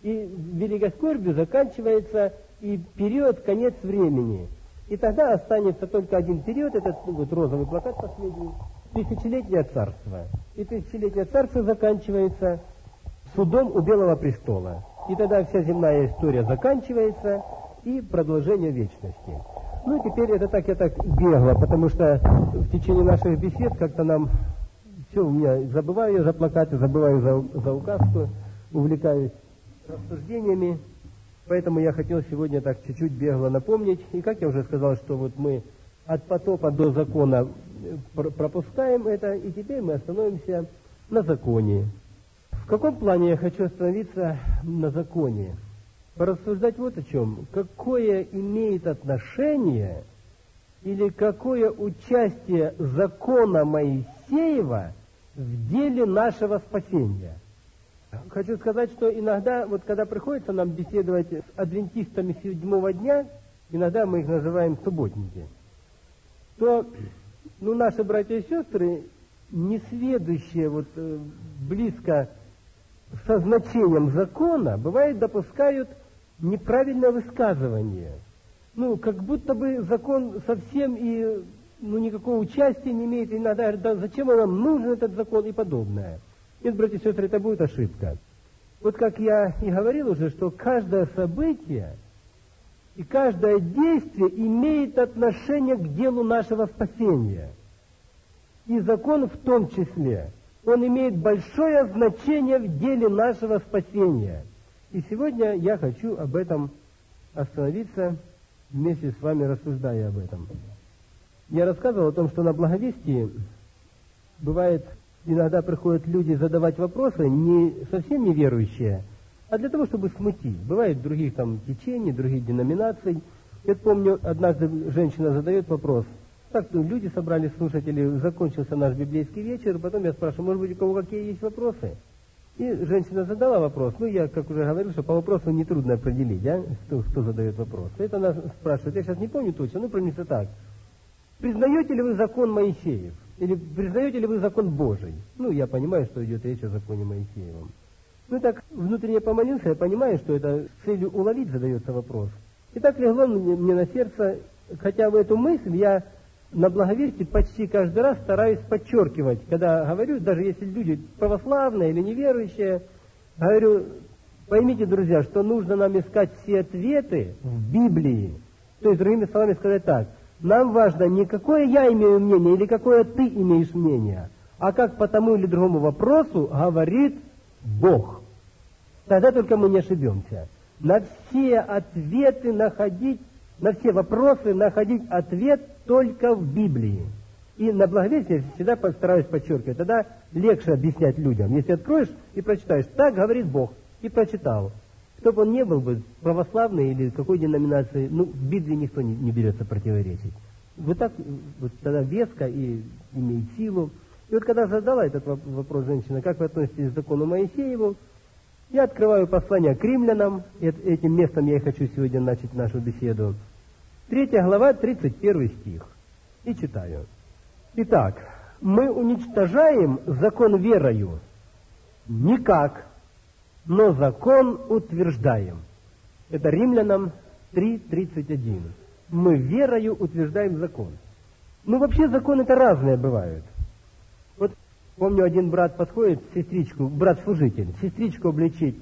И великой скорбью заканчивается и период, конец времени. И тогда останется только один период, этот вот розовый плакат последний, тысячелетнее царство. И тысячелетнее царство заканчивается судом у Белого престола. И тогда вся земная история заканчивается и продолжение вечности. Ну, теперь это так, я так бегло, потому что в течение наших бесед как-то нам все у меня, забываю я за плакаты, забываю за указку, увлекаюсь рассуждениями. Поэтому я хотел сегодня так чуть-чуть бегло напомнить. И как я уже сказал, что вот мы от потопа до закона пропускаем это, и теперь мы остановимся на законе. В каком плане я хочу остановиться на законе? Порассуждать вот о чем. Какое имеет отношение или какое участие закона Моисеева в деле нашего спасения? Хочу сказать, что иногда, вот когда приходится нам беседовать с адвентистами седьмого дня, иногда мы их называем субботники, то наши братья и сестры, несведущие близко со значением закона, бывает, допускают неправильное высказывание. Как будто бы закон совсем и никакого участия не имеет, иногда говорят, да зачем нам нужен этот закон и подобное. Нет, братья и сестры, это будет ошибка. Вот как я и говорил уже, что каждое событие и каждое действие имеет отношение к делу нашего спасения. И закон в том числе, он имеет большое значение в деле нашего спасения. И сегодня я хочу об этом остановиться, вместе с вами рассуждая об этом. Я рассказывал о том, что на благовестии бывает, иногда приходят люди задавать вопросы, не совсем неверующие, а для того, чтобы смутить. Бывает других течений, других деноминаций. Я помню, однажды женщина задает вопрос. Так, люди собрались слушатели, закончился наш библейский вечер, потом я спрашиваю, может быть, у кого какие есть вопросы? И женщина задала вопрос. Я, как уже говорил, что по вопросу нетрудно определить, кто задает вопрос. Это она спрашивает, я сейчас не помню точно, примерно так. Признаете ли вы закон Моисеев? Или признаете ли вы закон Божий? Я понимаю, что идет речь о законе Моисеевом. Так внутренне помолился, я понимаю, что это с целью уловить задается вопрос. И так легло мне на сердце, хотя в эту мысль я на благовестии почти каждый раз стараюсь подчеркивать, когда говорю, даже если люди православные или неверующие, говорю, поймите, друзья, что нужно нам искать все ответы в Библии. То есть, другими словами сказать так, нам важно не какое я имею мнение или какое ты имеешь мнение, а как по тому или другому вопросу говорит Бог. Тогда только мы не ошибемся. На все ответы находить, на все вопросы находить ответ только в Библии. И на благовестии я всегда постараюсь подчеркивать. Тогда легче объяснять людям. Если откроешь и прочитаешь, так говорит Бог, и прочитал. Кто бы он не был бы, православный или какой деноминации, в Библии никто не берется противоречить. Вот так вот тогда веско и имеет силу. И вот когда задала этот вопрос женщина, как вы относитесь к закону Моисееву, я открываю послание к римлянам, этим местом я и хочу сегодня начать нашу беседу. 3 глава, 31 стих. И читаю. Итак, мы уничтожаем закон верою? Никак, но закон утверждаем. Это Римлянам 3:31. Мы верою утверждаем закон. Вообще законы это разные бывают. Вот помню, один брат подходит, сестричку, брат-служитель, сестричку обличить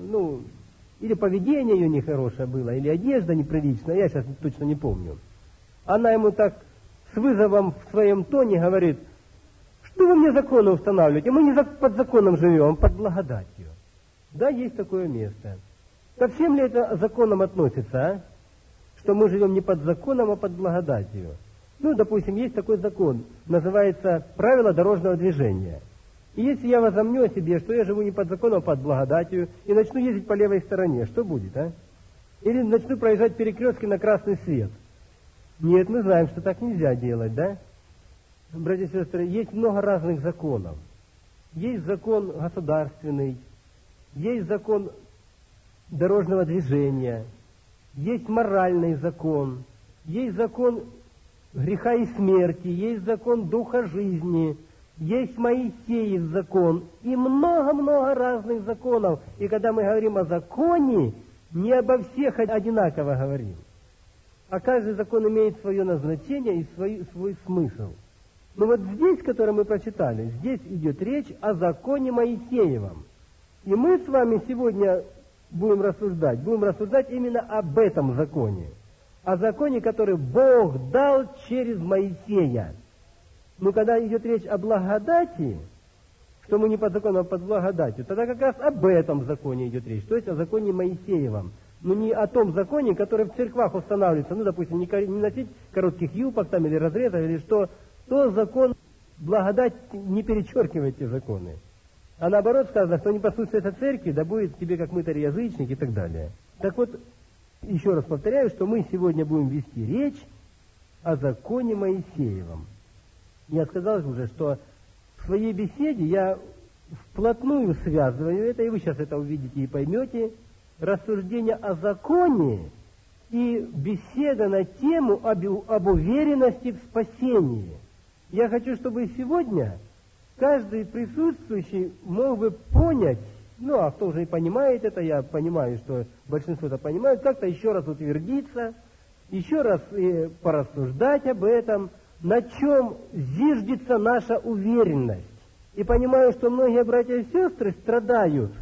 или поведение ее нехорошее было, или одежда неприличная, я сейчас точно не помню. Она ему так с вызовом в своем тоне говорит, что вы мне законы устанавливаете, мы не под законом живем, а под благодатью. Да, есть такое место. Ко всем ли это законам относится, что мы живем не под законом, а под благодатью? Допустим, есть такой закон, называется правило дорожного движения. И если я возомню о себе, что я живу не под законом, а под благодатью, и начну ездить по левой стороне, что будет, Или начну проезжать перекрестки на красный свет. Нет, мы знаем, что так нельзя делать, да? Братья и сестры, есть много разных законов. Есть закон государственный, есть закон дорожного движения, есть моральный закон, есть закон греха и смерти, есть закон духа жизни, есть Моисеев закон и много-много разных законов. И когда мы говорим о законе, не обо всех одинаково говорим. А каждый закон имеет свое назначение и свой смысл. Но вот здесь, который мы прочитали, здесь идет речь о законе Моисеевом. И мы с вами сегодня будем рассуждать именно об этом законе. О законе, который Бог дал через Моисея. Но когда идет речь о благодати, что мы не под законом, а под благодатью, тогда как раз об этом законе идет речь, то есть о законе Моисеевом. Но не о том законе, который в церквах устанавливается, ну, допустим, не носить коротких юбок там или разрезов, или что, то закон, благодать не перечеркивает те законы. А наоборот сказано, что не послушается церкви, да будет тебе как мытарь-язычник и так далее. Так вот, еще раз повторяю, что мы сегодня будем вести речь о законе Моисеевом. Я сказал уже, что в своей беседе я вплотную связываю это, и вы сейчас это увидите и поймете, рассуждение о законе и беседа на тему об уверенности в спасении. Я хочу, чтобы сегодня каждый присутствующий мог бы понять, ну, а кто уже и понимает это, я понимаю, что большинство это понимает, как-то еще раз утвердиться, еще раз порассуждать об этом, на чем зиждется наша уверенность. И понимаю, что многие братья и сестры страдают,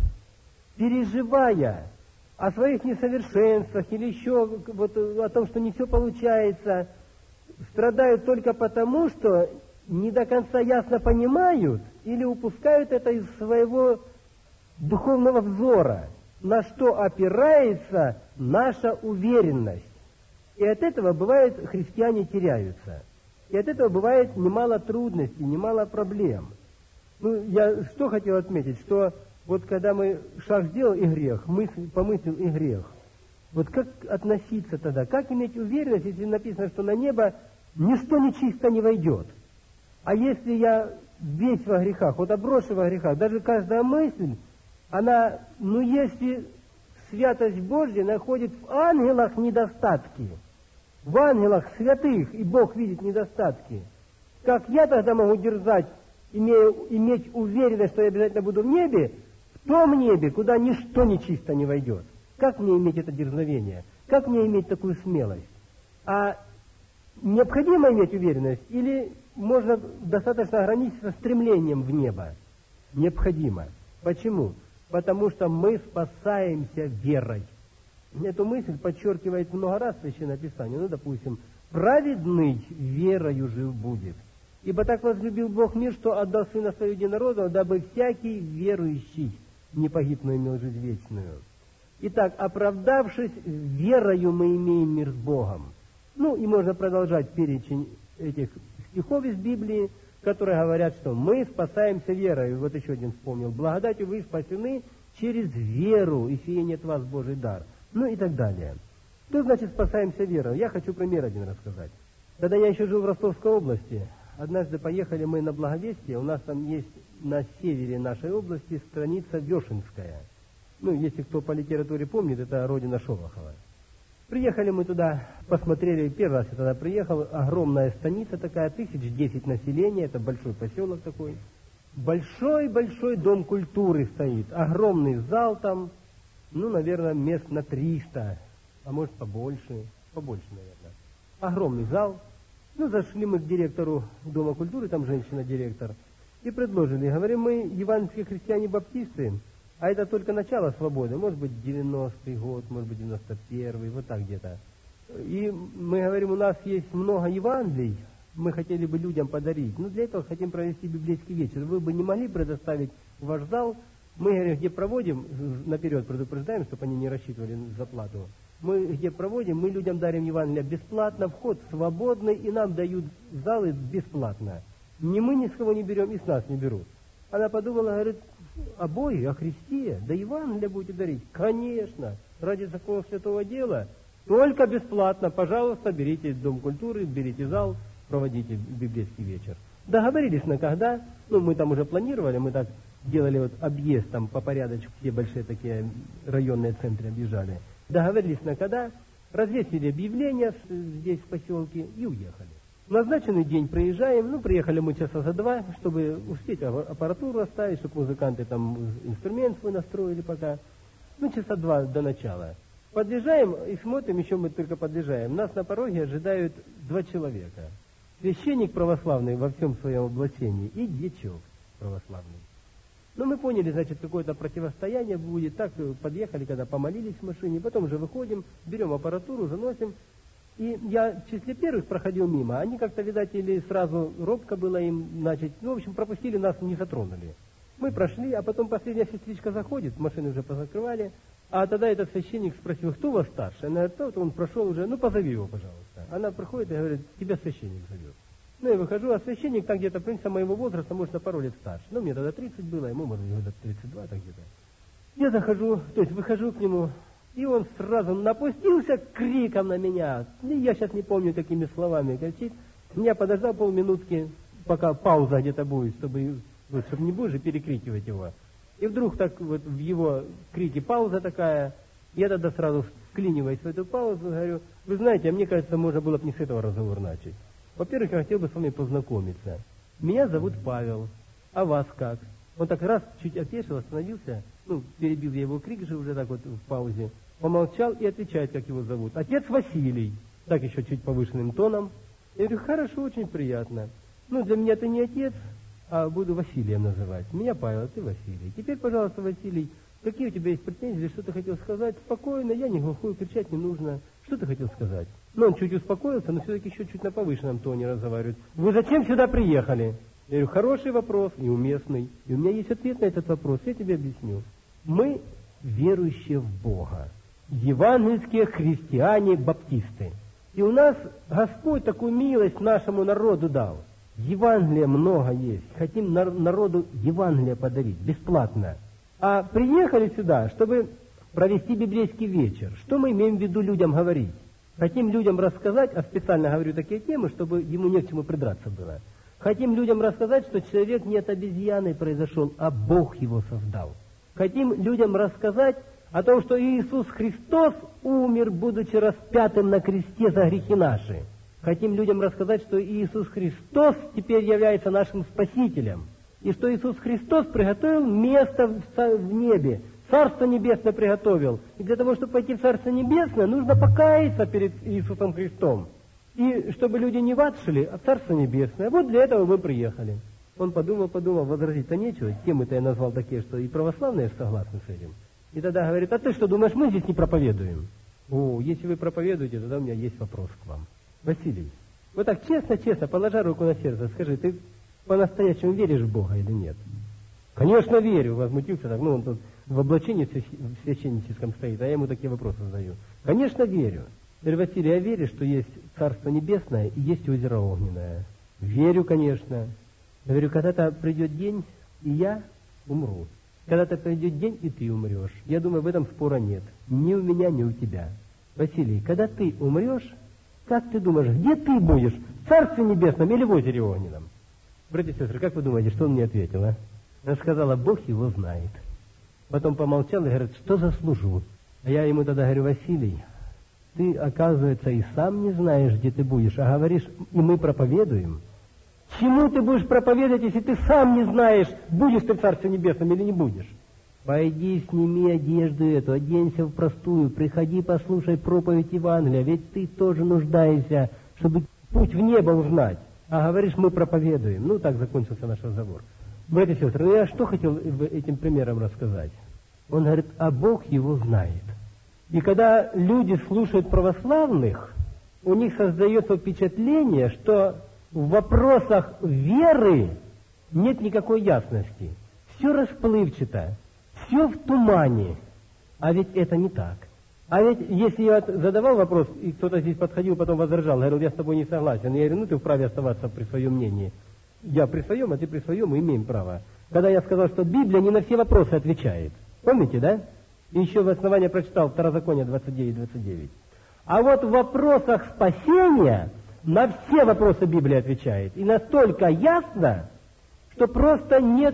переживая о своих несовершенствах или еще вот о том, что не все получается, страдают только потому, что не до конца ясно понимают или упускают это из своего духовного взора, на что опирается наша уверенность. И от этого, бывает, христиане теряются. И от этого бывает немало трудностей, немало проблем. Ну, я что хотел отметить, что вот когда мы шаг сделал и грех, помыслил и грех, вот как относиться тогда? Как иметь уверенность, если написано, что на небо ничто нечисто не войдет? А если я весь во грехах, вот обросший во грехах, даже каждая мысль, она, ну если святость Божья находит в ангелах недостатки, в ангелах святых, и Бог видит недостатки, как я тогда могу дерзать, иметь уверенность, что я обязательно буду в небе, в том небе, куда ничто нечисто не войдет? Как мне иметь это дерзновение? Как мне иметь такую смелость? А необходимо иметь уверенность или можно достаточно ограничиться стремлением в небо? Необходимо. Почему? Потому что мы спасаемся верой. Эту мысль подчеркивает много раз Священное Писание. Ну, допустим, праведный верою жив будет. Ибо так возлюбил Бог мир, что отдал Сына Своего Единородного, дабы всякий верующий не погиб, но имел жизнь вечную. Итак, оправдавшись верою, мы имеем мир с Богом. Ну, и можно продолжать перечень этих стихов из Библии, которые говорят, что мы спасаемся верой. Вот еще один вспомнил. Благодатью вы спасены через веру, и сие не от вас Божий дар. Ну и так далее. Что значит спасаемся верой? Я хочу пример один рассказать. Когда я еще жил в Ростовской области, однажды поехали мы на Благовестие, у нас там есть на севере нашей области станица Вешенская. Ну, если кто по литературе помнит, это родина Шолохова. Приехали мы туда, посмотрели, первый раз я тогда приехал, огромная станица такая, 1010 населения, это большой поселок такой. Большой-большой дом культуры стоит, огромный зал там, ну, наверное, мест на 300, а может побольше, наверное. Огромный зал. Ну, зашли мы к директору Дома культуры, там женщина-директор, и предложили, говорим, мы евангельские христиане-баптисты, а это только начало свободы, может быть, 90-й год, может быть, 91-й, вот так где-то. И мы говорим, у нас есть много Евангелий, мы хотели бы людям подарить, но для этого хотим провести библейский вечер. Вы бы не могли предоставить ваш зал? Мы, говорим, где проводим, наперед предупреждаем, чтобы они не рассчитывали заплату. Мы где проводим, мы людям дарим Евангелие бесплатно, вход свободный, и нам дают залы бесплатно. Ни мы ни с кого не берем, и с нас не берут. Она подумала, говорит, о Боге, о Христе, да Евангелие будете дарить? Конечно, ради такого святого дела, только бесплатно, пожалуйста, берите Дом культуры, берите зал, проводите библейский вечер. Договорились на когда, ну мы там уже планировали, мы так делали вот объезд там по порядочку, все большие такие районные центры объезжали. Договорились на когда, развесили объявления здесь в поселке и уехали. В назначенный день приезжаем, приехали мы часа за 2, чтобы успеть аппаратуру оставить, чтобы музыканты там инструмент свой настроили пока. Часа 2 до начала. Подъезжаем и смотрим, еще мы только подъезжаем. Нас на пороге ожидают 2 человека. Священник православный во всем своем облачении и дьячок православный. Мы поняли, значит, какое-то противостояние будет. Так подъехали, когда помолились в машине, потом уже выходим, берем аппаратуру, заносим. И я в числе первых проходил мимо. Они как-то, видать, или сразу робко было им, значит, в общем, пропустили нас, не затронули. Мы прошли, а потом последняя сестричка заходит, машины уже позакрывали, а тогда этот священник спросил, кто у вас старше? Она говорит, вот он прошел уже, позови его, пожалуйста. Она приходит и говорит, тебя священник зовет. Я выхожу, а священник там где-то, в принципе, моего возраста, может, на пару лет старше. Мне тогда 30 было, ему, может, года 32, так где-то. Я захожу, то есть выхожу к нему, и он сразу напустился криком на меня. Я сейчас не помню, какими словами кричит. Я подождал полминутки, пока пауза где-то будет, чтобы не будешь же перекрикивать его. И вдруг так вот в его крике пауза такая, я тогда сразу вклиниваюсь в эту паузу, говорю, вы знаете, мне кажется, можно было бы не с этого разговор начать. Во-первых, я хотел бы с вами познакомиться. Меня зовут Павел, а вас как? Он так раз чуть опешил, остановился, перебил я его крик же уже так вот в паузе, помолчал и отвечает, как его зовут. Отец Василий, так еще чуть повышенным тоном. Я говорю, хорошо, очень приятно. Для меня ты не отец, а буду Василием называть. Меня Павел, а ты Василий. Теперь, пожалуйста, Василий, какие у тебя есть претензии, что ты хотел сказать? Спокойно, я не глухой, кричать не нужно. Что ты хотел сказать? Он чуть успокоился, но все-таки еще чуть на повышенном тоне разговаривает. Вы зачем сюда приехали? Я говорю, хороший вопрос и уместный. И у меня есть ответ на этот вопрос, я тебе объясню. Мы верующие в Бога. Евангельские христиане-баптисты. И у нас Господь такую милость нашему народу дал. Евангелия много есть. Хотим народу Евангелие подарить, бесплатно. А приехали сюда, чтобы провести библейский вечер. Что мы имеем в виду людям говорить? Хотим людям рассказать, а специально говорю такие темы, чтобы ему не к чему придраться было. Хотим людям рассказать, что человек не от обезьяны произошел, а Бог его создал. Хотим людям рассказать о том, что Иисус Христос умер, будучи распятым на кресте за грехи наши. Хотим людям рассказать, что Иисус Христос теперь является нашим Спасителем. И что Иисус Христос приготовил место в небе. Царство Небесное приготовил. И для того, чтобы пойти в Царство Небесное, нужно покаяться перед Иисусом Христом. И чтобы люди не в ад шли, а в Царство Небесное. Вот для этого мы приехали. Он подумал, возразить-то нечего. Темы-то я назвал такие, что и православные согласны с этим. И тогда говорит, а ты что, думаешь, мы здесь не проповедуем? Если вы проповедуете, тогда у меня есть вопрос к вам. Василий, вот так честно, положа руку на сердце, скажи, ты по-настоящему веришь в Бога или нет? Конечно, верю, возмутился так. Он тут в облачении священническом стоит, а я ему такие вопросы задаю. Конечно, верю. Я говорю, Василий, я верю, что есть Царство Небесное и есть озеро Огненное. Верю, конечно. Я говорю, когда-то придет день, и я умру. Когда-то придет день, и ты умрешь. Я думаю, в этом спора нет. Ни у меня, ни у тебя. Василий, когда ты умрешь, как ты думаешь, где ты будешь? В Царстве Небесном или в озере Огненном? Братья и сестры, как вы думаете, что он мне ответил, а? Она сказала, Бог его знает. Потом помолчал и говорит, что заслужу? А я ему тогда говорю, Василий, ты, оказывается, и сам не знаешь, где ты будешь, а говоришь, и мы проповедуем. Чему ты будешь проповедовать, если ты сам не знаешь, будешь ты в Царстве Небесном или не будешь? Пойди, сними одежду эту, оденься в простую, приходи, послушай проповедь Евангелия, ведь ты тоже нуждаешься, чтобы путь в небо узнать. А говоришь, мы проповедуем. Так закончился наш разговор. Братья и сестры, я что хотел этим примером рассказать? Он говорит, а Бог его знает. И когда люди слушают православных, у них создается впечатление, что в вопросах веры нет никакой ясности. Все расплывчато, все в тумане. А ведь это не так. А ведь если я задавал вопрос, и кто-то здесь подходил, потом возражал, говорил, я с тобой не согласен. Я говорю, ты вправе оставаться при своем мнении. Я при своем, а ты при своем, мы имеем право. Когда я сказал, что Библия не на все вопросы отвечает. Помните, да? И еще в основании прочитал Второзаконие 29:29. А вот в вопросах спасения на все вопросы Библия отвечает. И настолько ясно, что просто нет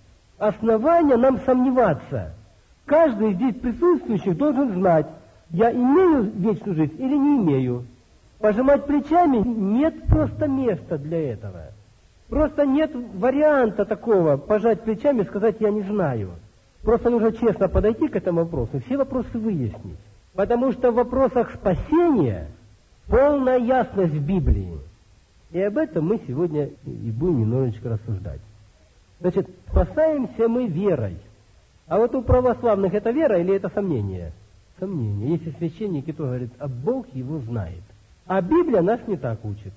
основания нам сомневаться. Каждый из здесь присутствующих должен знать, я имею вечную жизнь или не имею. Пожимать плечами нет просто места для этого. Просто нет варианта такого пожать плечами и сказать «я не знаю». Просто нужно честно подойти к этому вопросу и все вопросы выяснить. Потому что в вопросах спасения полная ясность в Библии. И об этом мы сегодня и будем немножечко рассуждать. Значит, спасаемся мы верой. А вот у православных это вера или это сомнение? Сомнение. Если священники, то говорят, а Бог его знает. А Библия нас не так учит.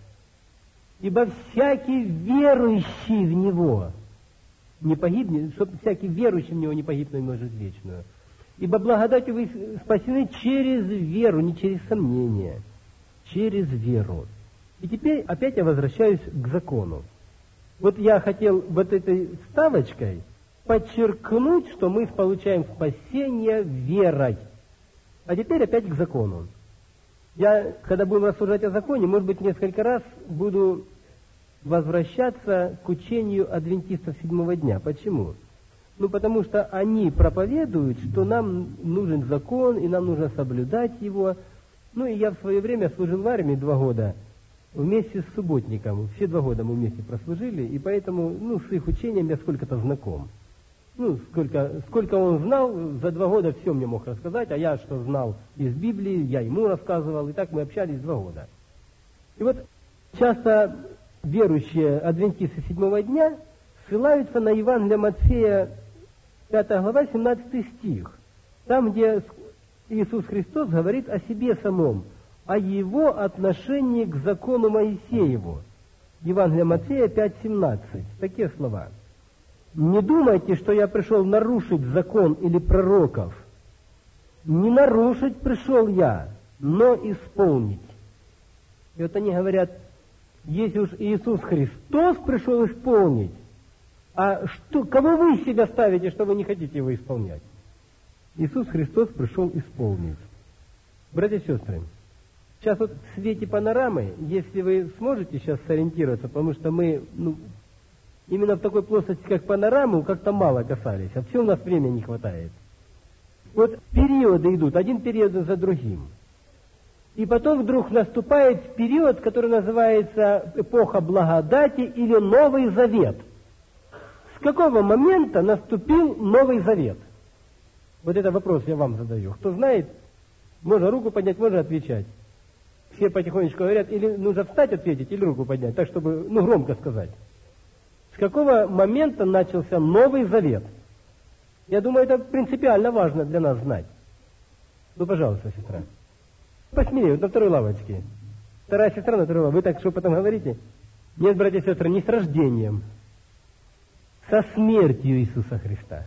Ибо всякий верующий в Него не погибнет, чтобы всякий верующий в Него не погиб, но и может вечную. Ибо благодатью вы спасены через веру, не через сомнение, через веру. И теперь опять я возвращаюсь к закону. Вот я хотел вот этой вставочкой подчеркнуть, что мы получаем спасение верой. А теперь опять к закону. Я, когда будем рассуждать о законе, может быть, несколько раз буду возвращаться к учению адвентистов седьмого дня. Почему? Ну, потому что они проповедуют, что нам нужен закон, и нам нужно соблюдать его. Ну, и я в свое время служил в армии 2 года вместе с субботником. Все 2 года мы вместе прослужили, и поэтому, ну, с их учением я сколько-то знаком. Ну, сколько он знал, за 2 года все мне мог рассказать, а я что знал из Библии, я ему рассказывал, и так мы общались 2 года. И вот часто верующие адвентисты седьмого дня ссылаются на Евангелие Матфея, 5 глава, 17 стих, там, где Иисус Христос говорит о себе самом, о его отношении к закону Моисееву. Евангелие Матфея 5:17. Такие слова. «Не думайте, что я пришел нарушить закон или пророков. Не нарушить пришел я, но исполнить». И вот они говорят, если уж Иисус Христос пришел исполнить, а кого вы себя ставите, что вы не хотите его исполнять? Иисус Христос пришел исполнить. Братья и сестры, сейчас вот в свете панорамы, если вы сможете сейчас сориентироваться, потому что мы, именно в такой плоскости, как панораму, как-то мало касались, а все у нас времени не хватает. Вот периоды идут, один период за другим. И потом вдруг наступает период, который называется эпоха благодати или Новый Завет. С какого момента наступил Новый Завет? Вот это вопрос я вам задаю. Кто знает, можно руку поднять, можно отвечать. Все потихонечку говорят, или нужно встать ответить, или руку поднять, так чтобы, громко сказать. С какого момента начался Новый Завет? Я думаю, это принципиально важно для нас знать. Пожалуйста, сестра. Посмелее, вот на второй лавочке. Вторая сестра на второй лавочке. Вы так шепотом говорите? Нет, братья и сестры, не с рождением. Со смертью Иисуса Христа.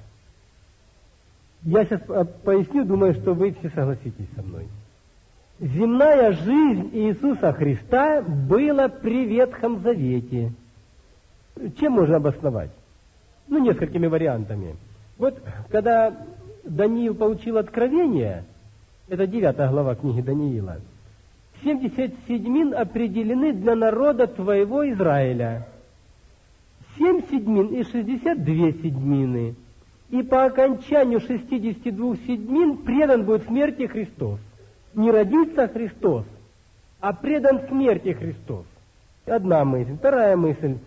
Я сейчас поясню, думаю, что вы все согласитесь со мной. Земная жизнь Иисуса Христа была при Ветхом Завете. Чем можно обосновать? Несколькими вариантами. Вот, когда Даниил получил откровение, это 9 глава книги Даниила, 70 седьмин определены для народа твоего Израиля. 7 седьмин и 62 седьмины. И по окончанию 62 седьмин предан будет смерти Христос. Не родится Христос, а предан смерти Христос. Одна мысль. Вторая мысль.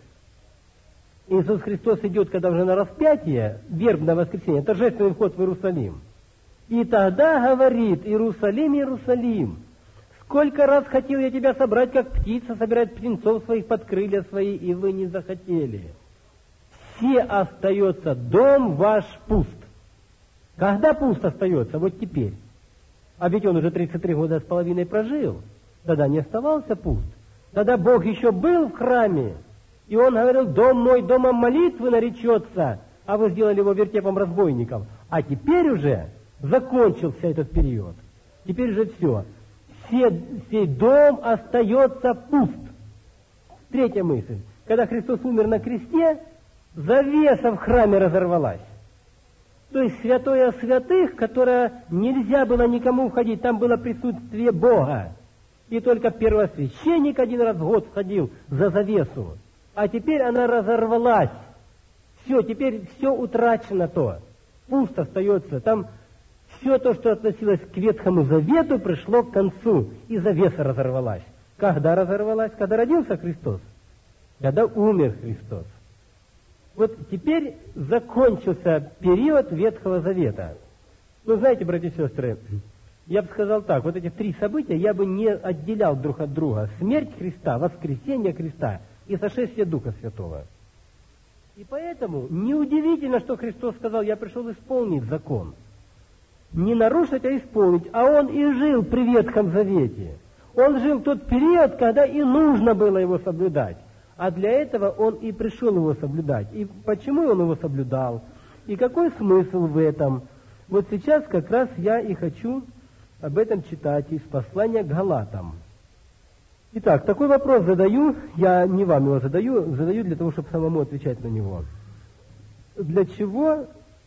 Иисус Христос идет, когда уже на распятие, вербное воскресенье, торжественный вход в Иерусалим. И тогда говорит: Иерусалим, Иерусалим, сколько раз хотел я тебя собрать, как птица собирает птенцов своих под крылья свои, и вы не захотели. Все остается дом ваш пуст. Когда пуст остается? Вот теперь. А ведь он уже 33 года с половиной прожил. Тогда не оставался пуст. Тогда Бог еще был в храме. И он говорил: дом мой домом молитвы наречется, а вы сделали его вертепом разбойников. А теперь уже закончился этот период. Теперь же все. Сей дом остается пуст. Третья мысль. Когда Христос умер на кресте, завеса в храме разорвалась. То есть святое святых, которое нельзя было никому входить, там было присутствие Бога. И только первосвященник 1 раз в год входил за завесу. А теперь она разорвалась. Все, теперь все утрачено то. Пусто остается. Там все то, что относилось к Ветхому Завету, пришло к концу. И завеса разорвалась. Когда разорвалась? Когда родился Христос? Когда умер Христос. Вот теперь закончился период Ветхого Завета. Ну, знаете, братья и сестры, я бы сказал так, вот эти три события я бы не отделял друг от друга. Смерть Христа, воскресение Христа и сошествие Духа Святого. И поэтому неудивительно, что Христос сказал, я пришел исполнить закон. Не нарушить, а исполнить. А Он и жил при Ветхом Завете. Он жил тот период, когда и нужно было его соблюдать. А для этого Он и пришел его соблюдать. И почему Он его соблюдал? И какой смысл в этом? Вот сейчас как раз я и хочу об этом читать из послания к Галатам. Итак, такой вопрос задаю, я не вам его задаю для того, чтобы самому отвечать на него. Для чего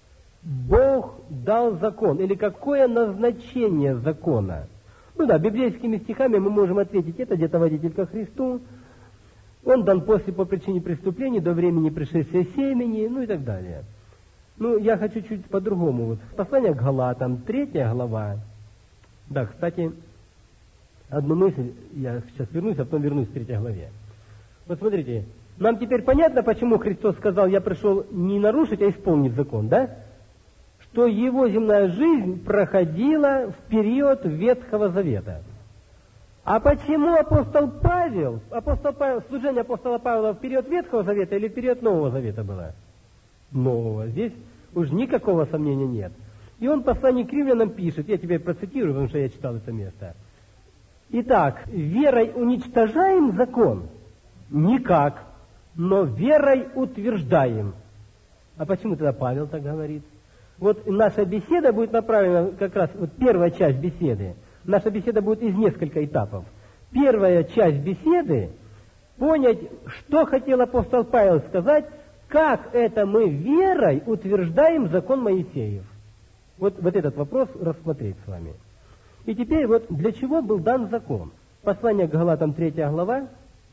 Бог дал закон? Или какое назначение закона? Ну да, библейскими стихами мы можем ответить, это где-то водитель ко Христу, он дан по причине преступлений до времени пришествия семени, ну и так далее. Ну, я хочу чуть по-другому. Вот. Послание к Галатам, 3 глава. Да, кстати, одну мысль, я сейчас вернусь, а потом вернусь к 3 главе. Вот смотрите, нам теперь понятно, почему Христос сказал, я пришел не нарушить, а исполнить закон, да? Что его земная жизнь проходила в период Ветхого Завета. А почему апостол Павел, служение апостола Павла в период Ветхого Завета или в период Нового Завета было? Нового. Здесь уж никакого сомнения нет. И он в послании к римлянам пишет, я теперь процитирую, потому что я читал это место. Итак, верой уничтожаем закон? Никак, но верой утверждаем. А почему тогда Павел так говорит? Вот наша беседа будет направлена как раз, вот первая часть беседы. Наша беседа будет из нескольких этапов. Первая часть беседы — понять, что хотел апостол Павел сказать, как это мы верой утверждаем закон Моисеев. Вот этот вопрос рассмотреть с вами. И теперь вот для чего был дан закон? Послание к Галатам, 3 глава,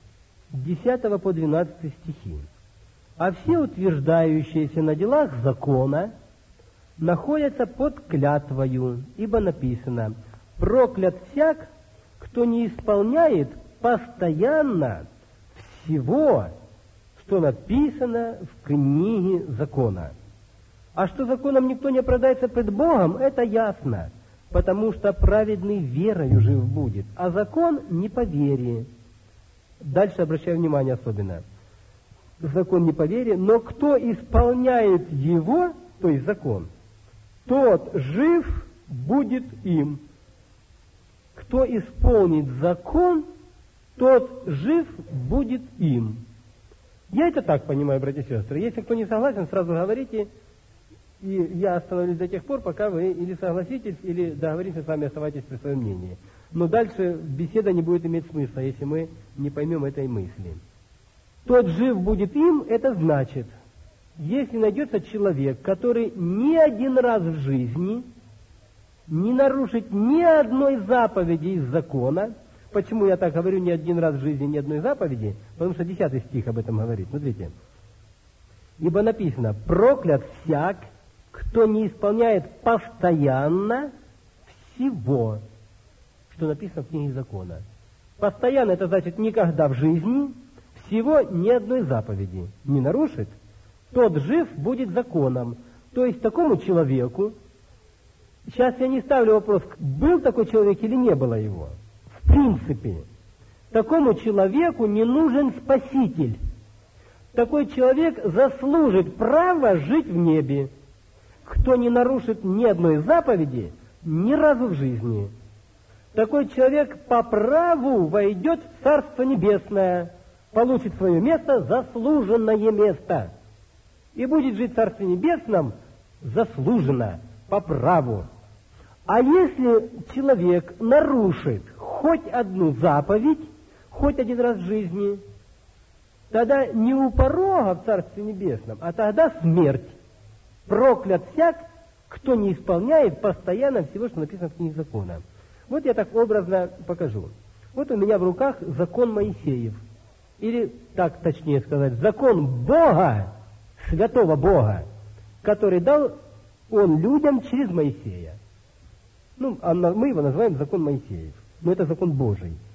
10 по 12 стихи. А все утверждающиеся на делах закона находятся под клятвою, ибо написано: проклят всяк, кто не исполняет постоянно всего, что написано в книге закона. А что законом никто не оправдается пред Богом, это ясно, потому что праведный верою жив будет, а закон не по вере. Дальше обращаю внимание особенно. Закон не по вере, но кто исполняет его, то есть закон, тот жив будет им. Кто исполнит закон, тот жив будет им. Я это так понимаю, братья и сестры. Если кто не согласен, сразу говорите, и я остановлюсь до тех пор, пока вы или согласитесь, или договоритесь с вами, оставайтесь при своем мнении. Но дальше беседа не будет иметь смысла, если мы не поймем этой мысли. Тот жив будет им, это значит, если найдется человек, который ни один раз в жизни не нарушит ни одной заповеди из закона. Почему я так говорю, ни один раз в жизни, ни одной заповеди? Потому что 10 стих об этом говорит. Смотрите. Ибо написано: проклят всяк, кто не исполняет постоянно всего, что написано в книге закона. Постоянно — это значит никогда в жизни, всего ни одной заповеди не нарушит, тот жив будет законом. То есть такому человеку, сейчас я не ставлю вопрос, был такой человек или не было его. В принципе, такому человеку не нужен спаситель. Такой человек заслужит право жить в небе. Кто не нарушит ни одной заповеди ни разу в жизни. Такой человек по праву войдет в Царство Небесное, получит свое место, заслуженное место. И будет жить в Царстве Небесном заслуженно, по праву. А если человек нарушит хоть одну заповедь, хоть один раз в жизни, тогда не у порога в Царстве Небесном, а тогда смерть. Проклят всяк, кто не исполняет постоянно всего, что написано в книге закона. Вот я так образно покажу. Вот у меня в руках закон Моисеев. Или, так точнее сказать, закон Бога, святого Бога, который дал Он людям через Моисея. Ну, мы его называем закон Моисеев, но это закон Божий.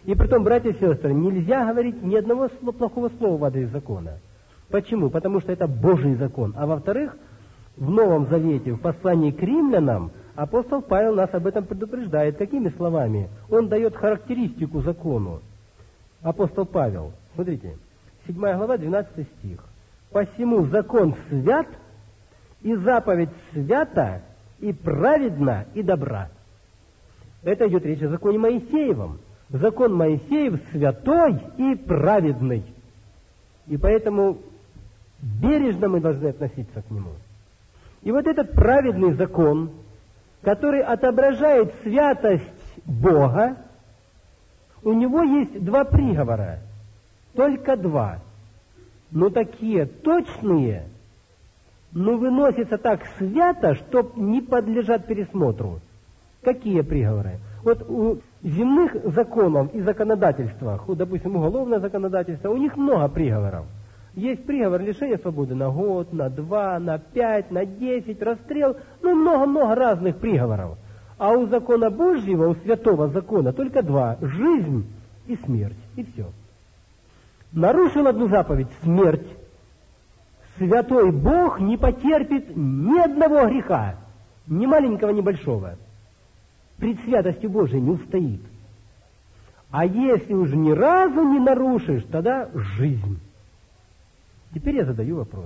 И притом, братья и сестры, нельзя говорить ни одного плохого слова в адрес закона. Почему? Потому что это Божий закон. А во-вторых, в Новом Завете, в послании к римлянам, апостол Павел нас об этом предупреждает. Какими словами? Он дает характеристику закону. Апостол Павел, смотрите, 7 глава, 12 стих. «Посему закон свят, и заповедь свята, и праведна, и добра». Это идет речь о законе Моисеевом. Закон Моисеев святой и праведный. И поэтому бережно мы должны относиться к нему. И вот этот праведный закон, который отображает святость Бога, у него есть два приговора, только два, но такие точные, но выносятся так свято, что не подлежат пересмотру. Какие приговоры? Вот у земных законов и законодательствах, допустим, уголовное законодательство, у них много приговоров. Есть приговор лишения свободы на год, на 2, на 5, на 10, расстрел, много-много разных приговоров. А у закона Божьего, у святого закона, только два – жизнь и смерть, и все. Нарушил одну заповедь – смерть. Святой Бог не потерпит ни одного греха, ни маленького, ни большого. Пред святостью Божией не устоит. А если уж ни разу не нарушишь, тогда жизнь. Теперь я задаю вопрос.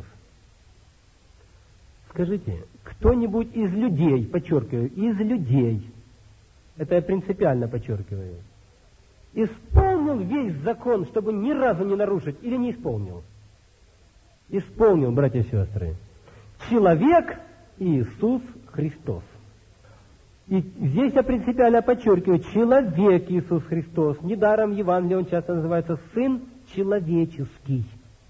Скажите, кто-нибудь из людей, подчеркиваю, из людей, это я принципиально подчеркиваю, исполнил весь закон, чтобы ни разу не нарушить, или не исполнил? Исполнил, братья и сестры. Человек Иисус Христос. И здесь я принципиально подчеркиваю, человек Иисус Христос. Недаром в Евангелии он часто называется Сын Человеческий.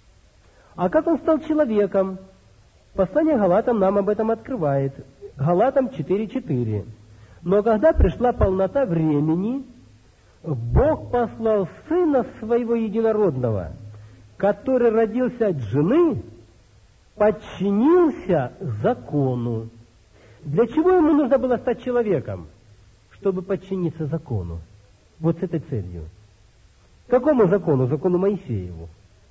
А как он стал человеком? Послание Галатам нам об этом открывает. Галатам 4:4. Но когда пришла полнота времени, Бог послал Сына Своего Единородного, который родился от жены, подчинился закону. Для чего ему нужно было стать человеком? Чтобы подчиниться закону. Вот с этой целью. Какому закону? Закону Моисееву.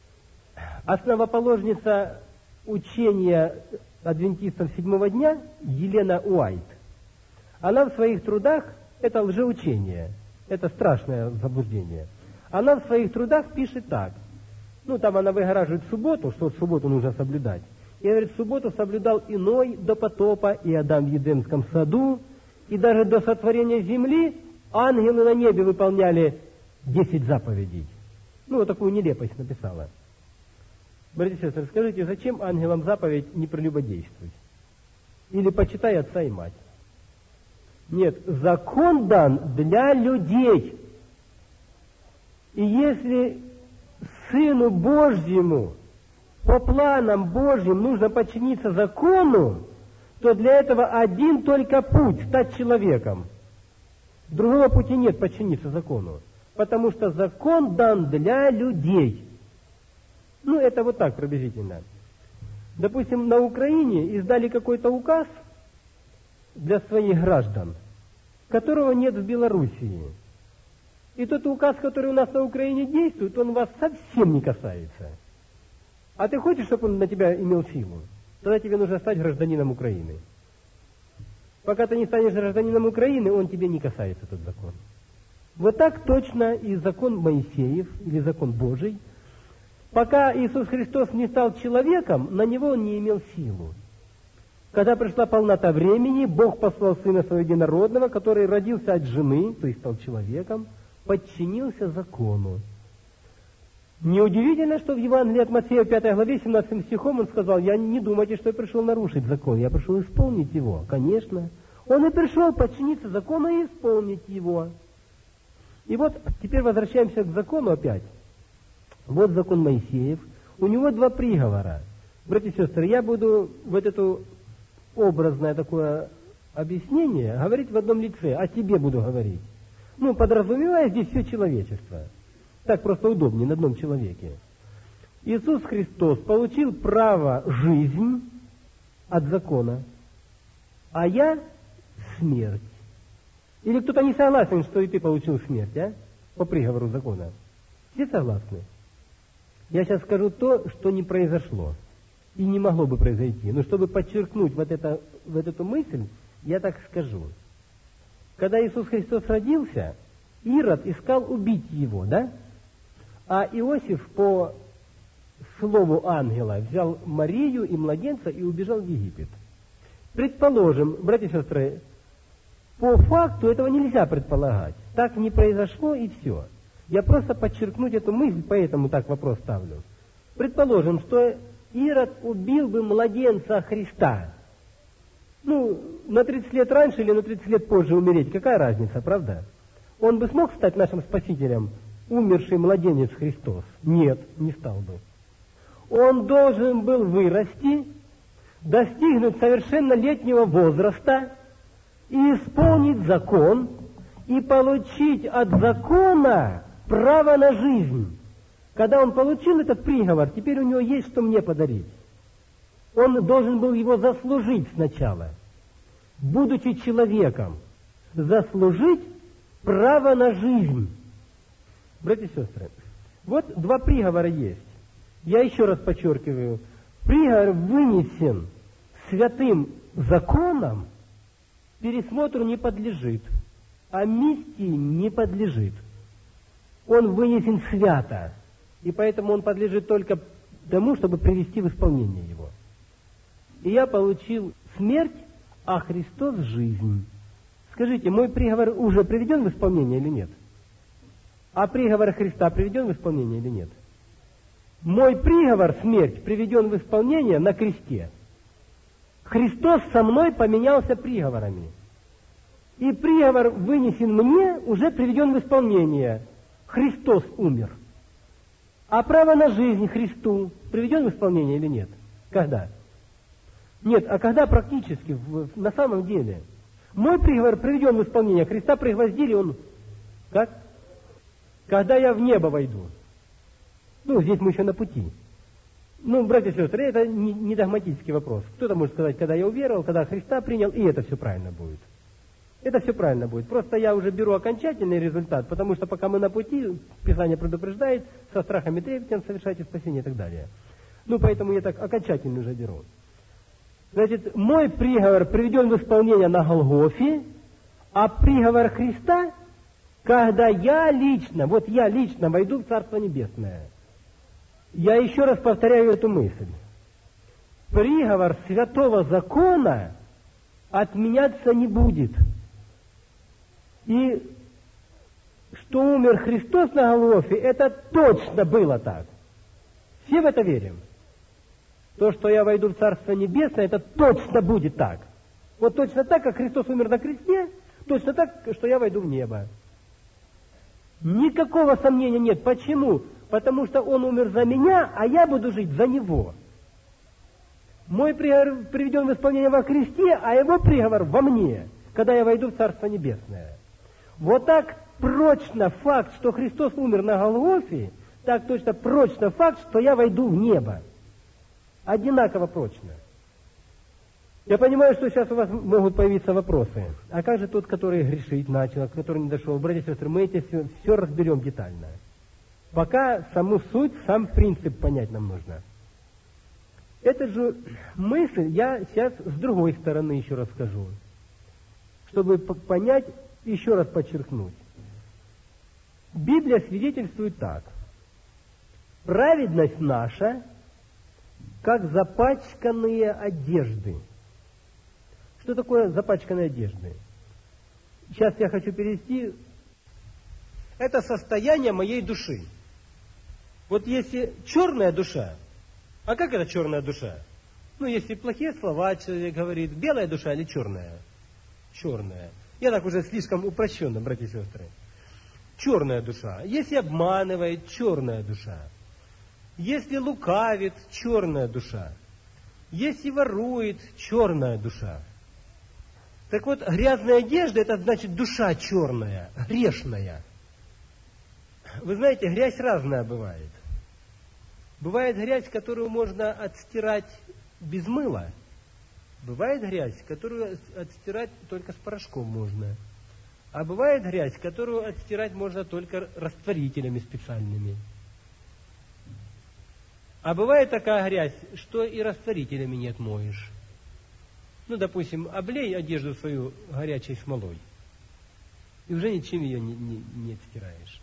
Основоположница учения адвентистов седьмого дня Елена Уайт. Она в своих трудах, это лжеучение, это страшное заблуждение. Она в своих трудах пишет так. Там она выгораживает субботу, что в субботу нужно соблюдать. И говорит, в субботу соблюдал и Ной до потопа, и Адам в Едемском саду, и даже до сотворения земли ангелы на небе выполняли 10 заповедей. Вот такую нелепость написала. Братья и сестры, скажите, зачем ангелам заповедь не прелюбодействовать? Или почитай отца и мать? Нет, закон дан для людей. И если Сыну Божьему по планам Божьим нужно подчиниться закону, то для этого один только путь – стать человеком. Другого пути нет подчиниться закону, потому что закон дан для людей. Это вот так приблизительно. Допустим, на Украине издали какой-то указ для своих граждан, которого нет в Белоруссии. И тот указ, который у нас на Украине действует, он вас совсем не касается. А ты хочешь, чтобы он на тебя имел силу? Тогда тебе нужно стать гражданином Украины. Пока ты не станешь гражданином Украины, он тебе не касается, этот закон. Вот так точно и закон Моисеев, или закон Божий. Пока Иисус Христос не стал человеком, на него он не имел силу. Когда пришла полнота времени, Бог послал Сына Своего Единородного, который родился от жены, то есть стал человеком, подчинился закону. Неудивительно, что в Евангелии от Матфея, 5 главе, 17 стихом он сказал, «Я не думайте, что я пришел нарушить закон, я пришел исполнить его». Конечно. Он и пришел подчиниться закону и исполнить его. И вот теперь возвращаемся к закону опять. Вот закон Моисеев. У него два приговора. Братья и сестры, я буду вот это образное такое объяснение говорить в одном лице, о себе буду говорить. Подразумевая здесь все человечество. Так просто удобнее, на одном человеке. Иисус Христос получил право жизнь от закона, а я смерть. Или кто-то не согласен, что и ты получил смерть, а? по приговору закона. Все согласны? Я сейчас скажу то, что не произошло и не могло бы произойти. Но чтобы подчеркнуть вот эту мысль, я так скажу. Когда Иисус Христос родился, Ирод искал убить его, да? А Иосиф по слову ангела взял Марию и младенца и убежал в Египет. Предположим, братья и сестры, по факту этого нельзя предполагать. Так не произошло и все. Я просто подчеркнуть эту мысль, поэтому так вопрос ставлю. Предположим, что Ирод убил бы младенца Христа. Ну, на 30 лет раньше или на 30 лет позже умереть, какая разница, правда? Он бы смог стать нашим спасителем, умерший младенец Христос? Нет, не стал бы. Он должен был вырасти, достигнуть совершеннолетнего возраста и исполнить закон, и получить от закона право на жизнь. Когда он получил этот приговор, теперь у него есть что мне подарить. Он должен был его заслужить сначала, будучи человеком, заслужить право на жизнь. Братья и сестры, вот два приговора есть. Я еще раз подчеркиваю, приговор вынесен святым законом, пересмотру не подлежит, амнистии не подлежит. Он вынесен свято, и поэтому он подлежит только тому, чтобы привести в исполнение его. И я получил смерть, а Христос жизнь. Скажите, мой приговор уже приведен в исполнение или нет? А приговор Христа приведен в исполнение или нет? Мой приговор, смерть, приведен в исполнение на кресте. Христос со мной поменялся приговорами. И приговор, вынесен мне, уже приведен в исполнение. Христос умер. А право на жизнь Христу приведен в исполнение или нет? Когда? Нет, а когда практически, на самом деле? Мой приговор приведен в исполнение. Христа пригвоздили, он... Как? Когда я в небо войду. Ну, здесь мы еще на пути. Ну, братья и сестры, это не догматический вопрос. Кто-то может сказать, когда я уверовал, когда Христа принял, и это все правильно будет. Это все правильно будет. Просто я уже беру окончательный результат, потому что пока мы на пути, Писание предупреждает, со страхом и трепетом совершайте спасение и так далее. Ну, поэтому я так окончательно уже беру. Значит, мой приговор приведен в исполнение на Голгофе, а приговор Христа, когда я лично войду в Царство Небесное. Я еще раз повторяю эту мысль. Приговор святого закона отменяться не будет. И что умер Христос на Голгофе, это точно было так. Все в это верим. То, что я войду в Царство Небесное, это точно будет так. Вот точно так, как Христос умер на кресте, точно так, что я войду в небо. Никакого сомнения нет. Почему? Потому что Он умер за меня, а я буду жить за Него. Мой приговор приведен в исполнение во Христе, а Его приговор во мне, когда я войду в Царство Небесное. Вот так прочно факт, что Христос умер на Голгофе, так точно прочно факт, что я войду в небо. Одинаково прочно. Я понимаю, что сейчас у вас могут появиться вопросы. А как же тот, который грешить начал, который не дошел? Братья и сестры, мы эти все разберем детально. Пока саму суть, сам принцип понять нам нужно. Эту же мысль я сейчас с другой стороны еще раз скажу. Чтобы понять, еще раз подчеркнуть. Библия свидетельствует так. Праведность наша, как запачканные одежды. Что такое запачканные одежды? Сейчас я хочу перевести. Это состояние моей души. Вот если черная душа, а как это черная душа? Ну, если плохие слова человек говорит, белая душа или черная? Черная. Я так уже слишком упрощенно, братья и сестры. Черная душа. Если обманывает, черная душа. Если лукавит, черная душа. Если ворует, черная душа. Так вот, грязная одежда, это значит душа черная, грешная. Вы знаете, грязь разная бывает. Бывает грязь, которую можно отстирать без мыла. Бывает грязь, которую отстирать только с порошком можно. А бывает грязь, которую отстирать можно только растворителями специальными. А бывает такая грязь, что и растворителями не отмоешь. Ну, допустим, облей одежду свою горячей смолой, и уже ничем ее не отстираешь.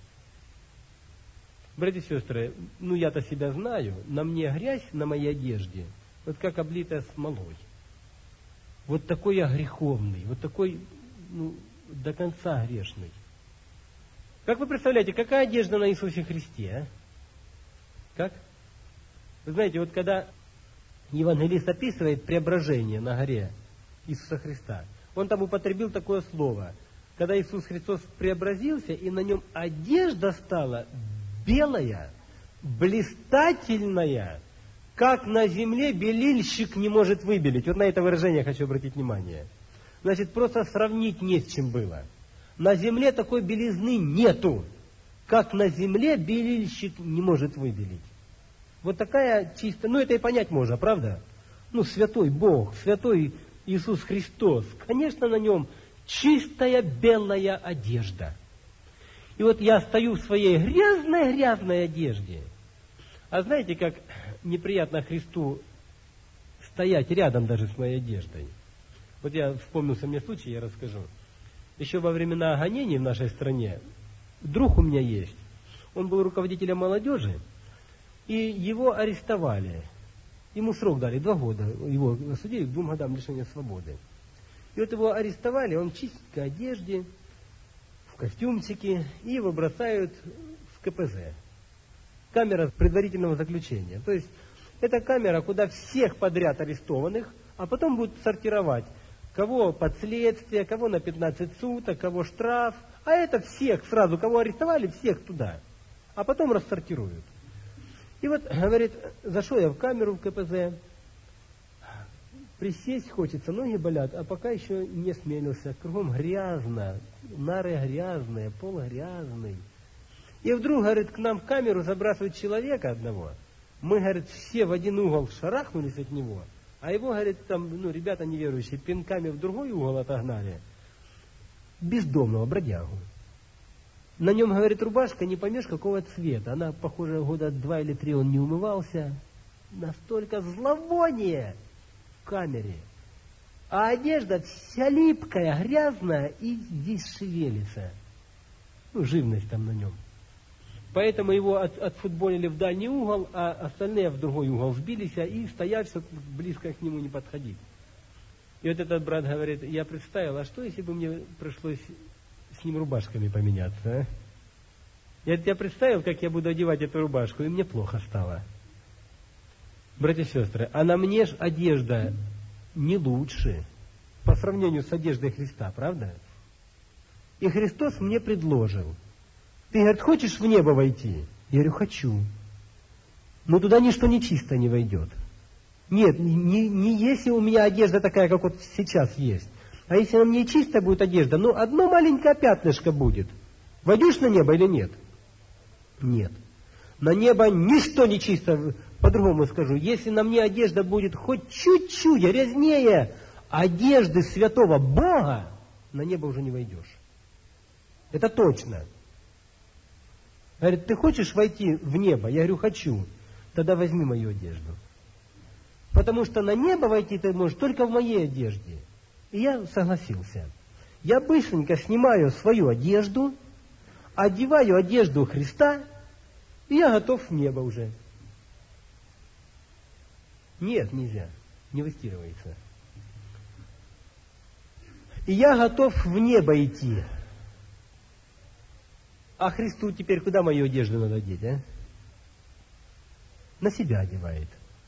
Братья и сестры, ну я-то себя знаю, на мне грязь на моей одежде, вот как облитая смолой. Вот такой я греховный, вот такой, ну, до конца грешный. Как вы представляете, какая одежда на Иисусе Христе? А? Как? Вы знаете, вот когда евангелист описывает преображение на горе Иисуса Христа, он там употребил такое слово. Когда Иисус Христос преобразился, и на нем одежда стала белая, блистательная, как на земле белильщик не может выбелить. Вот на это выражение я хочу обратить внимание. Значит, просто сравнить не с чем было. На земле такой белизны нету, как на земле белильщик не может выбелить. Вот такая чистая, ну это и понять можно, правда? Ну, святой Бог, святой Иисус Христос, конечно, на нем чистая белая одежда. И вот я стою в своей грязной одежде. А знаете, как неприятно Христу стоять рядом даже с моей одеждой? Вот я вспомнился мне случай, я расскажу. Еще во времена гонений в нашей стране друг у меня есть. Он был руководителем молодежи, и его арестовали. Ему срок дали 2 года. Его осудили к 2 годам лишения свободы. И вот его арестовали, он в чистенькой одежде, в костюмчике, и его бросают в КПЗ. Камера предварительного заключения. То есть это камера, куда всех подряд арестованных, а потом будут сортировать, кого под следствие, кого на 15 суток, кого штраф. А это всех сразу, кого арестовали, всех туда. А потом рассортируют. И вот, говорит, зашел я в камеру в КПЗ, присесть хочется, ноги болят, а пока еще не смелился. Кругом грязно, нары грязные, пол грязный. И вдруг, говорит, к нам в камеру забрасывают человека одного. Мы, говорит, все в один угол шарахнулись от него, а его, говорит, там, ну, ребята неверующие, пинками в другой угол отогнали. Бездомного, бродягу. На нем, говорит, рубашка не поймешь какого цвета. Она, похоже, года 2 или 3 он не умывался. Настолько зловоние в камере. А одежда вся липкая, грязная и здесь шевелится. Ну, живность там на нем. Поэтому его отфутболили в дальний угол, а остальные в другой угол сбились и стоят, чтобы близко к нему не подходить. И вот этот брат говорит, я представил, а что, если бы мне пришлось с ним рубашками поменяться, а? Я представил, как я буду одевать эту рубашку, и мне плохо стало. Братья и сестры, а на мне ж одежда не лучше по сравнению с одеждой Христа, правда? И Христос мне предложил. Ты, говорит, хочешь в небо войти? Я говорю, хочу. Но туда ничто нечисто не войдет. Нет, не если у меня одежда такая, как вот сейчас есть. А если на мне чистая будет одежда, ну, одно маленькое пятнышко будет. Войдешь на небо или нет? Нет. На небо ничто не чисто. По-другому скажу. Если на мне одежда будет хоть чуть-чуть грязнее одежды святого Бога, на небо уже не войдешь. Это точно. Говорит, ты хочешь войти в небо? Я говорю, хочу. Тогда возьми мою одежду. Потому что на небо войти ты можешь только в моей одежде. И я согласился. Я быстренько снимаю свою одежду, одеваю одежду Христа, и я готов в небо уже. Нет, нельзя. Не выстирывается. И я готов в небо идти. А Христу теперь куда мою одежду надо одеть, а? На себя одевает.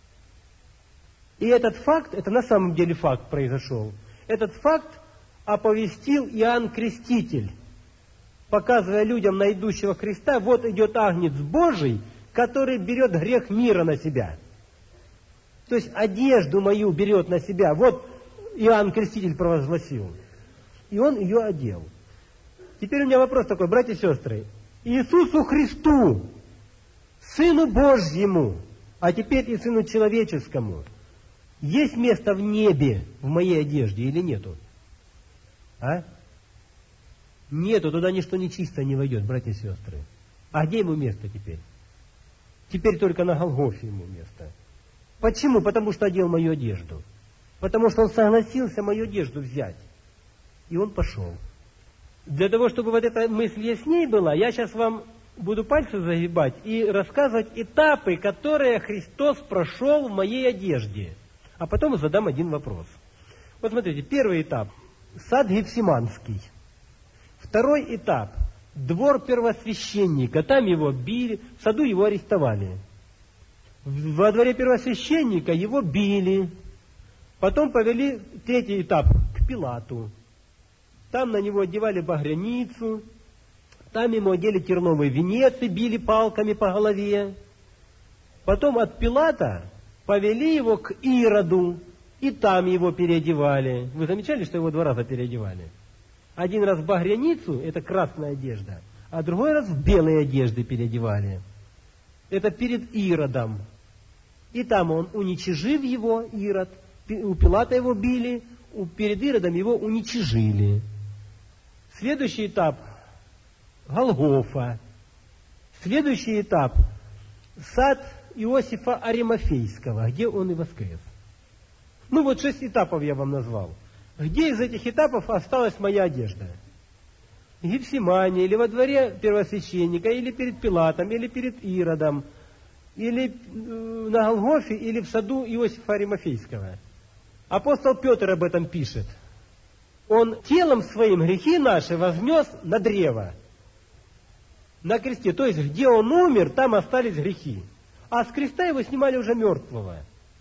И этот факт, это на самом деле факт произошел. Этот факт оповестил Иоанн Креститель, показывая людям на идущего Христа, вот идет Агнец Божий, который берет грех мира на себя. То есть одежду мою берет на себя. Вот Иоанн Креститель провозгласил. И он ее одел. Теперь у меня вопрос такой, братья и сестры. Иисусу Христу, Сыну Божьему, а теперь и Сыну Человеческому, есть место в небе в моей одежде или нету? А? Нету, туда ничто нечистое не войдет, братья и сестры. А где ему место теперь? Теперь только на Голгофе ему место. Почему? Потому что одел мою одежду. Потому что он согласился мою одежду взять. И он пошел. Для того, чтобы вот эта мысль ясней была, я сейчас вам буду пальцы загибать и рассказывать этапы, которые Христос прошел в моей одежде. А потом задам один вопрос. Вот смотрите, первый этап – сад Гефсиманский. Второй этап – двор первосвященника. Там его били, в саду его арестовали. Во дворе первосвященника его били. Потом повели третий этап к Пилату. Там на него одевали багряницу, там ему одели терновый венец и били палками по голове. Потом от Пилата повели его к Ироду, и там его переодевали. Вы замечали, что его 2 раза переодевали? Один раз в багряницу, это красная одежда, а другой раз в белые одежды переодевали. Это перед Иродом. И там он, уничижив его, Ирод, у Пилата его били, перед Иродом его уничижили. Следующий этап – Голгофа. Следующий этап – сад Иосифа Аримафейского, где он и воскрес. Ну вот 6 этапов я вам назвал. Где из этих этапов осталась моя одежда? В Гефсимане, или во дворе первосвященника, или перед Пилатом, или перед Иродом, или на Голгофе, или в саду Иосифа Аримафейского. Апостол Петр об этом пишет. Он телом своим грехи наши вознес на древо, на кресте. То есть, где он умер, там остались грехи. А с креста его снимали уже мертвого.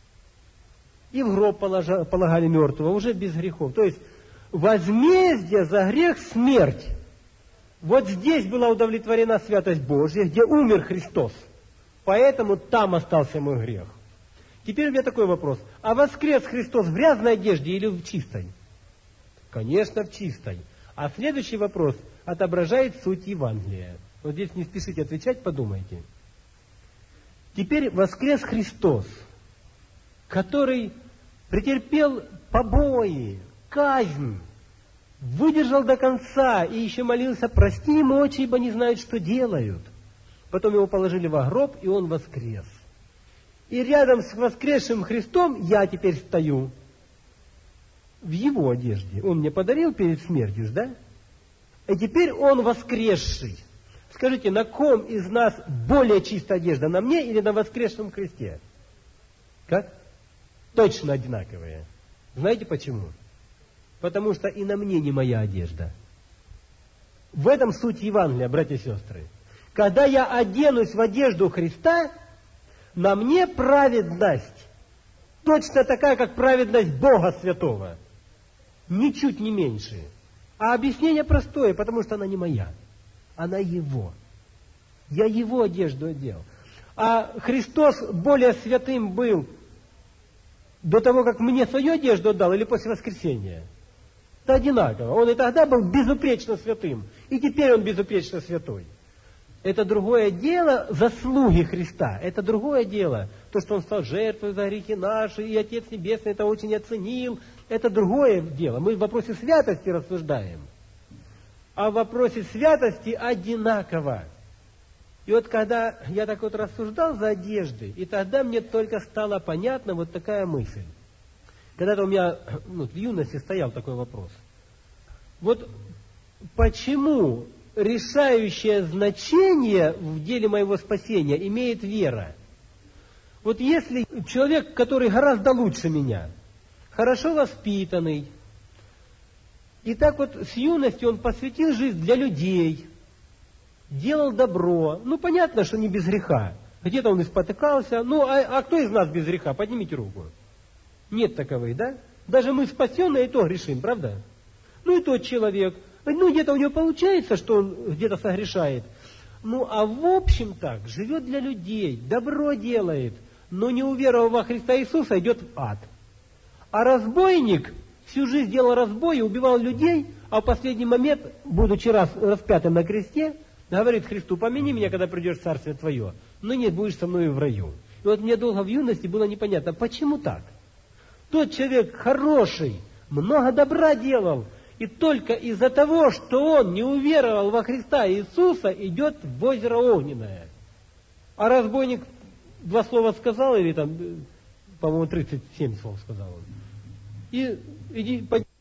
И в гроб полагали мертвого, уже без грехов. То есть, возмездие за грех – смерть. Вот здесь была удовлетворена святость Божья, где умер Христос. Поэтому там остался мой грех. Теперь у меня такой вопрос. А воскрес Христос в грязной одежде или в чистой? Конечно, в чистой. А следующий вопрос отображает суть Евангелия. Вот здесь не спешите отвечать, подумайте. Теперь воскрес Христос, который претерпел побои, казнь, выдержал до конца и еще молился: прости им, отче, ибо не знают, что делают. Потом его положили во гроб, и он воскрес. И рядом с воскресшим Христом я теперь стою в его одежде. Он мне подарил перед смертью, да? И теперь он воскресший. Скажите, на ком из нас более чистая одежда? На мне или на воскресшем Христе? Как? Точно одинаковые. Знаете почему? Потому что и на мне не моя одежда. В этом суть Евангелия, братья и сестры. Когда я оденусь в одежду Христа, на мне праведность точно такая, как праведность Бога Святого. Ничуть не меньше. А объяснение простое, потому что она не моя. Она Его. Я Его одежду одел. А Христос более святым был до того, как мне свою одежду отдал, или после воскресения? Это одинаково. Он и тогда был безупречно святым, и теперь он безупречно святой. Это другое дело заслуги Христа. Это другое дело. То, что Он стал жертвой за грехи наши, и Отец Небесный это очень оценил. Это другое дело. Мы в вопросе святости рассуждаем. А в вопросе святости одинаково. И вот когда я так вот рассуждал за одежды, и тогда мне только стала понятна вот такая мысль. Когда-то у меня в юности стоял такой вопрос. Вот почему решающее значение в деле моего спасения имеет вера? Вот если человек, который гораздо лучше меня, хорошо воспитанный, и так вот с юности он посвятил жизнь для людей, делал добро, ну понятно, что не без греха, где-то он и спотыкался, ну а кто из нас без греха? Поднимите руку. Нет таковых, да? Даже мы спасенные и то грешим, правда? Ну и тот человек, ну где-то у него получается, что он где-то согрешает, ну а в общем так, живет для людей, добро делает, но не уверовав во Христа Иисуса, идет в ад. А разбойник всю жизнь делал разбой и убивал людей, а в последний момент, будучи распятым на кресте, говорит Христу: помяни меня, когда придешь в Царствие Твое, но нет, будешь со мной в раю. И вот мне долго в юности было непонятно, почему так? Тот человек хороший, много добра делал, И только из-за того, что он не уверовал во Христа Иисуса, идет в озеро Огненное. А разбойник 2 слова сказал, или там, по-моему, 37 слов сказал он. И иди,